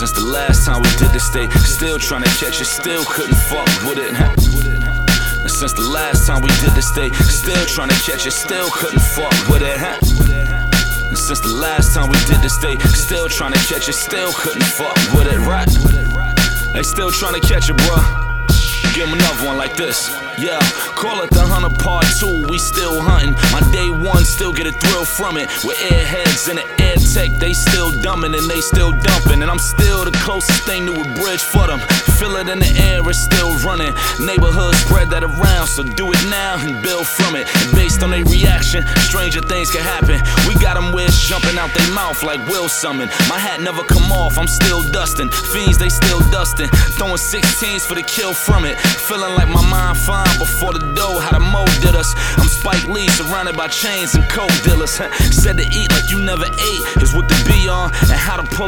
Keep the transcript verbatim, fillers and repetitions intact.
Since the last time we did this, they still trying to catch it, still couldn't fuck with it. And since the last time we did this, they still trying to catch it, still couldn't fuck with it. And since the last time we did this, they still trying to catch it, still couldn't fuck with it, right? They still trying to catch it, bruh. Give him another one like this. Yeah, call it the Hunter Part two, we still hunting. My day one still get a thrill from it. With airheads and the air tech, they still dumbing and they still dumping. And I'm still the closest thing to a bridge for them. Feel it in the air, it's still running. Neighborhood spread that around, so do it now and build from it. And based on their reaction, stranger things can happen. We got them with jumping out their mouth like Will Summon. My hat never come off, I'm still dusting. Fiends, they still dusting. Throwing sixteens for the kill from it. Feeling like my mind fine before the dough, how the mo did us. I'm Spike Lee, surrounded by chains and coke dealers. Said to eat like you never ate is what to be on, and how to pull